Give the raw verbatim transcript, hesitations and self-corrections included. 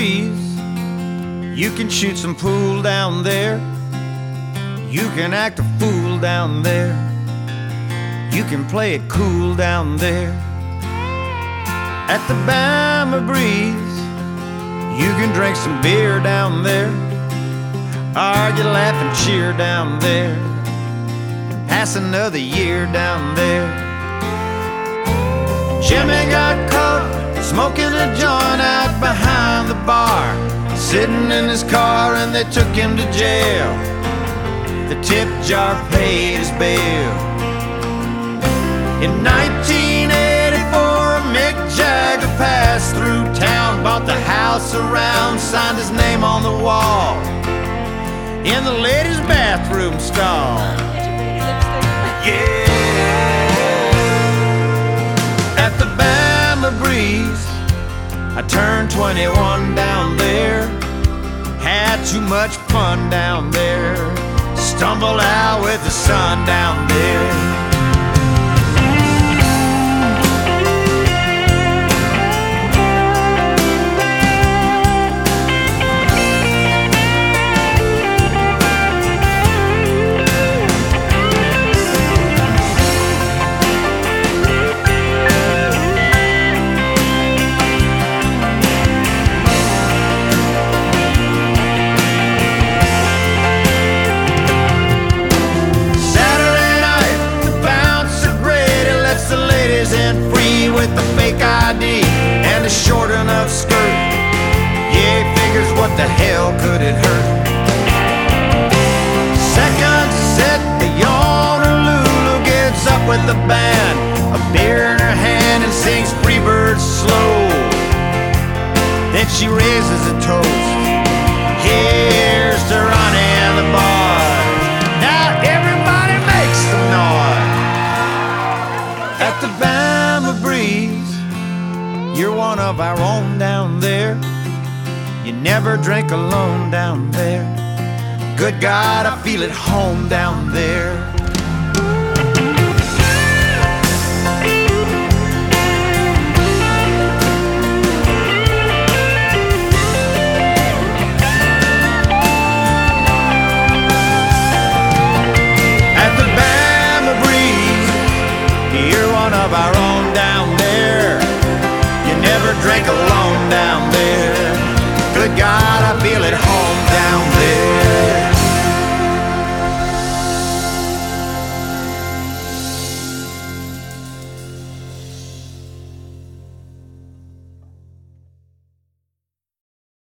breeze. You can shoot some pool down there. You can act a fool down there. You can play it cool down there. At the Bama Breeze, you can drink some beer down there. Argue, laugh, and cheer down there. Pass another year down there. Jimmy got caught smoking a joint out behind the bar, sitting in his car and they took him to jail. The tip jar paid his bail. In nineteen eighty-four, Mick Jagger passed through town, bought the house around, signed his name on the wall in the ladies' bathroom stall. Yeah. At the Bama Breeze, I turned twenty-one down there. Had too much fun down there. Stumbled out with the sun down there. And free with the fake I D and a short enough skirt. Yeah, he figures what the hell could it hurt? Second set, the yawner Lulu gets up with the band, a beer in her hand, and sings Freebird slow. Then she raises a toast. Here's to Ronnie and the boys. Now everybody makes some noise. At the Bama Breeze, you're one of our own down there. You never drink alone down there. Good God, I feel at home down there.